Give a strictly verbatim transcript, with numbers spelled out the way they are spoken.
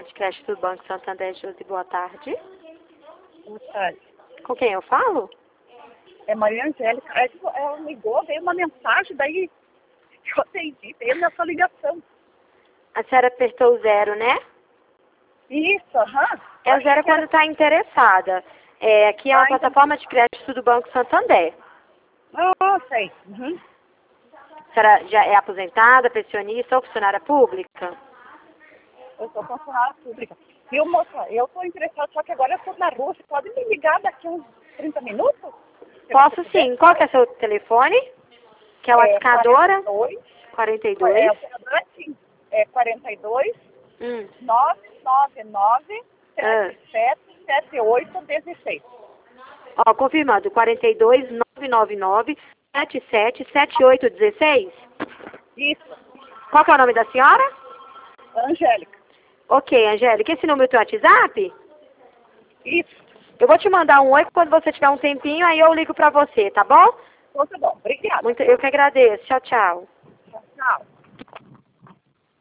de crédito do Banco Santander, Josi, boa tarde. Boa tarde. Com quem eu falo? É Maria Angélica. Aí ela ligou, veio uma mensagem, daí eu atendi, veio nessa ligação. A senhora apertou o zero, né? Isso, aham. É o zero quando está interessada. É, aqui é uma Ah, então- plataforma de crédito do Banco Santander. Ah, sei. Uhum. A senhora já é aposentada, pensionista ou funcionária pública? Eu sou funcionária pública. Viu, moça? Eu estou interessada, só que agora eu estou na rua. Você pode me ligar daqui uns trinta minutos? Se Posso você sim. puder? Qual que é seu telefone? Que é a É lascadora? quarenta e dois. quarenta e dois. É, o operador é sim. É quarenta e dois, Hum. nove nove nove, Ah. sete sete sete oito um seis. Ó, confirmando. quarenta e dois, nove nove nove, sete sete sete oito um seis. Isso. Qual que é o nome da senhora? Angélica. Ok, Angélica. Esse número é o teu WhatsApp? Isso. Eu vou te mandar um oi quando você tiver um tempinho, aí eu ligo pra você, tá bom? Então tá bom. Obrigada. Muito, eu que agradeço. Tchau, tchau.